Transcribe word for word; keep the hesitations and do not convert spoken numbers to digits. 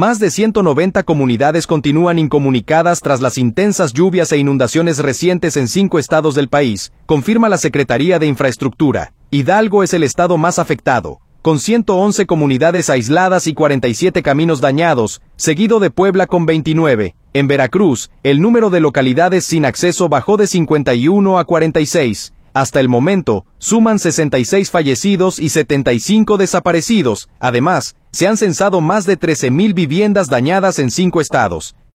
Más de ciento noventa comunidades continúan incomunicadas tras las intensas lluvias e inundaciones recientes en cinco estados del país, confirma la Secretaría de Infraestructura. Hidalgo es el estado más afectado, con ciento once comunidades aisladas y cuarenta y siete caminos dañados, seguido de Puebla con veintinueve. En Veracruz, el número de localidades sin acceso bajó de cincuenta y uno a cuarenta y seis. Hasta el momento, suman sesenta y seis fallecidos y setenta y cinco desaparecidos. Además, se han censado más de trece mil viviendas dañadas en cinco estados.